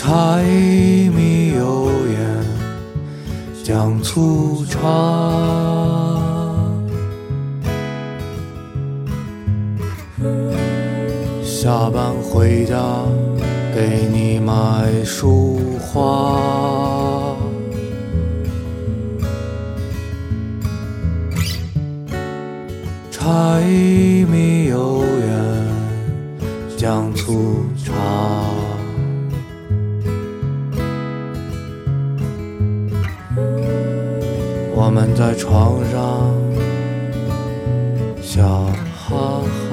柴米油盐酱醋茶，下班回家给你买束花，柴米油盐酱醋茶，我们在床上笑哈哈。